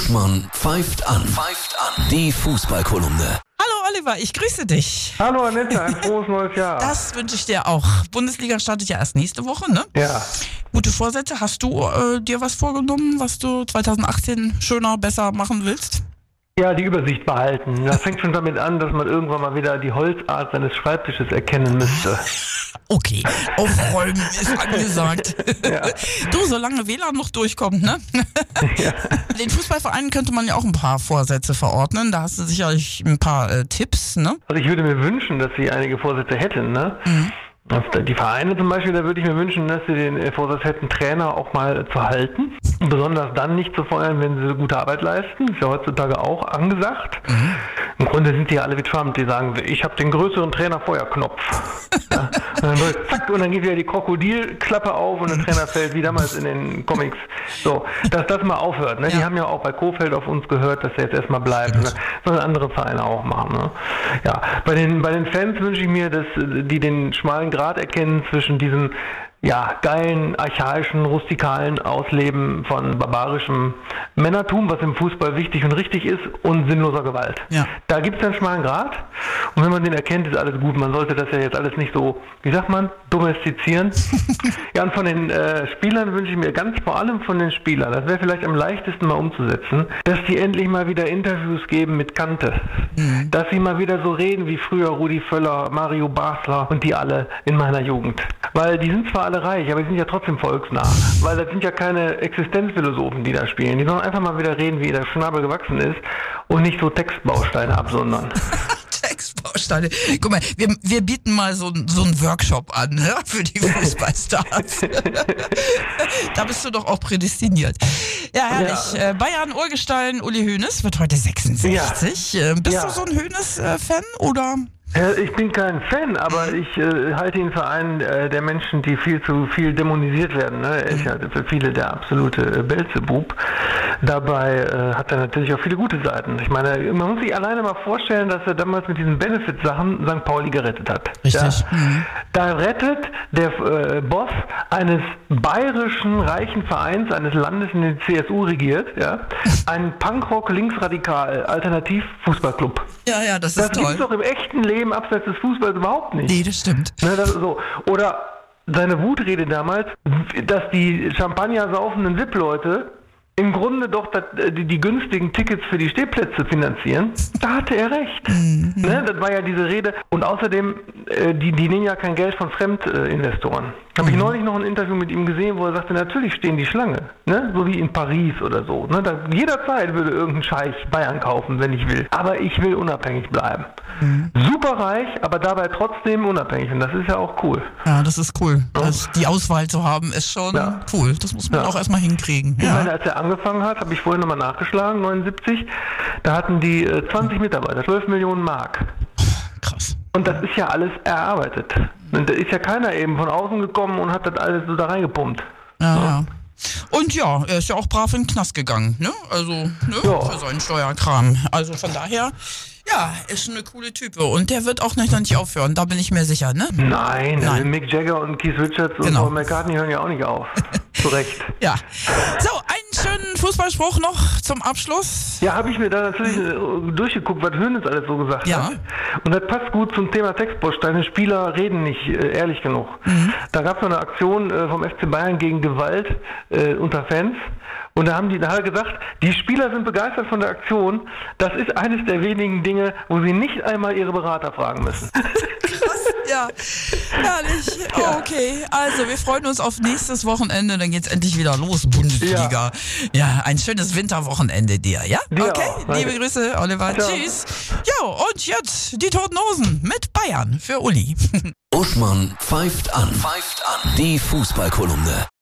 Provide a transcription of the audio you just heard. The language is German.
Uschmann pfeift an. Die Fußballkolumne. Hallo Oliver, ich grüße dich. Hallo Annette, ein frohes neues Jahr. Das wünsche ich dir auch. Bundesliga startet ja erst nächste Woche, ne? Ja. Gute Vorsätze. Hast du dir was vorgenommen, was du 2018 schöner, besser machen willst? Ja, die Übersicht behalten. Das fängt schon damit an, dass man irgendwann mal wieder die Holzart seines Schreibtisches erkennen müsste. Okay, aufräumen ist angesagt. Ja. Du, solange WLAN noch durchkommt, ne? Ja. Den Fußballvereinen könnte man ja auch ein paar Vorsätze verordnen. Da hast du sicherlich ein paar Tipps, ne? Also ich würde mir wünschen, dass sie einige Vorsätze hätten, ne? Die Vereine zum Beispiel, da würde ich mir wünschen, dass sie den Vorsatz hätten, Trainer auch mal zu halten. Besonders dann nicht zu feuern, wenn sie gute Arbeit leisten. Ist ja heutzutage auch angesagt. Im Grunde sind die ja alle wie Trump, die sagen, ich habe den größeren Trainerfeuerknopf. Ja, und dann zack, und dann geht wieder die Krokodilklappe auf und der Trainer fällt wie damals in den Comics. So, dass das mal aufhört. Ne? Ja. Die haben ja auch bei Kofeld auf uns gehört, dass der jetzt erstmal bleibt. Ne? Sollen andere Vereine auch machen. Ne? Ja, bei den Fans wünsche ich mir, dass die den schmalen Grad erkennen zwischen diesem geilen, archaischen, rustikalen Ausleben von barbarischem Männertum, was im Fußball wichtig und richtig ist, und sinnloser Gewalt. Ja. Da gibt es einen schmalen Grad, und wenn man den erkennt, ist alles gut. Man sollte das ja jetzt alles nicht so, wie sagt man, domestizieren. Ja, und von den Spielern wünsche ich mir ganz vor allem von den Spielern, das wäre vielleicht am leichtesten mal umzusetzen, dass die endlich mal wieder Interviews geben mit Kante. Dass sie mal wieder so reden wie früher Rudi Völler, Mario Basler und die alle in meiner Jugend. Weil die sind zwar alle reich, aber die sind ja trotzdem volksnah. Weil das sind ja keine Existenzphilosophen, die da spielen. Die sollen einfach mal wieder reden, wie der Schnabel gewachsen ist und nicht so Textbausteine absondern. Textbausteine. Guck mal, wir bieten mal so einen Workshop an, ne, für die Fußballstars. Da bist du doch auch prädestiniert. Ja, herrlich. Ja. Bayern Urgestein Uli Hoeneß wird heute 66. Ja. Bist du so ein Hoeneß-Fan oder? Ich bin kein Fan, aber ich halte ihn für einen der Menschen, die viel zu viel dämonisiert werden. Ne? Er ist ja für viele der absolute Belzebub. Dabei hat er natürlich auch viele gute Seiten. Ich meine, man muss sich alleine mal vorstellen, dass er damals mit diesen Benefit-Sachen St. Pauli gerettet hat. Richtig. Ja? Da rettet der Boss eines bayerischen reichen Vereins, eines Landes, in den CSU regiert, einen Punkrock-Linksradikal-Alternativ-Fußballclub. Ja, das ist toll. Das gibt's doch im echten Leben abseits des Fußballs überhaupt nicht. Nee, das stimmt. Ne, so. Oder seine Wutrede damals, dass die Champagner saufenden VIP-Leute im Grunde doch die günstigen Tickets für die Stehplätze finanzieren, da hatte er recht. Ne, das war ja diese Rede. Und außerdem, die nehmen ja kein Geld von Fremdinvestoren. Habe ich neulich noch ein Interview mit ihm gesehen, wo er sagte, natürlich stehen die Schlange. Ne? So wie in Paris oder so. Ne? Jederzeit würde irgendein Scheich Bayern kaufen, wenn ich will. Aber ich will unabhängig bleiben. Super reich, aber dabei trotzdem unabhängig. Und das ist ja auch cool. Ja, das ist cool. Ja. Die Auswahl zu haben, ist schon cool. Das muss man auch erstmal hinkriegen. Ich meine, als er angefangen hat, habe ich vorhin nochmal nachgeschlagen, 79, da hatten die 20 Mitarbeiter, 12 Millionen Mark. Krass. Und das ist ja alles erarbeitet. Und da ist ja keiner eben von außen gekommen und hat das alles so da reingepumpt. Ja. Und er ist ja auch brav in den Knast gegangen, ne? Also, für seinen Steuerkram. Also von daher, ist schon eine coole Type. Und der wird auch noch nicht aufhören, da bin ich mir sicher, ne? Nein. Also Mick Jagger und Keith Richards und Paul McCartney hören ja auch nicht auf. Zu Recht. Ja. So, einen schönen Fußballspruch noch zum Abschluss. Ja, habe ich mir da natürlich durchgeguckt, was Hoeneß alles so gesagt hat. Und das passt gut zum Thema Textbausteine. Spieler reden nicht ehrlich genug. Da gab es noch eine Aktion vom FC Bayern gegen Gewalt unter Fans. Und da hat er gesagt, die Spieler sind begeistert von der Aktion. Das ist eines der wenigen Dinge, wo sie nicht einmal ihre Berater fragen müssen. Krass, ja. Herrlich. Okay, also wir freuen uns auf nächstes Wochenende. Dann geht's endlich wieder los, Bundesliga. Ja, ein schönes Winterwochenende dir, ja? Dir okay, auch. Liebe Grüße, Oliver. Ciao. Tschüss. Jo, und jetzt die Toten Hosen mit Bayern für Uli. Uschmann pfeift an. Die Fußballkolumne.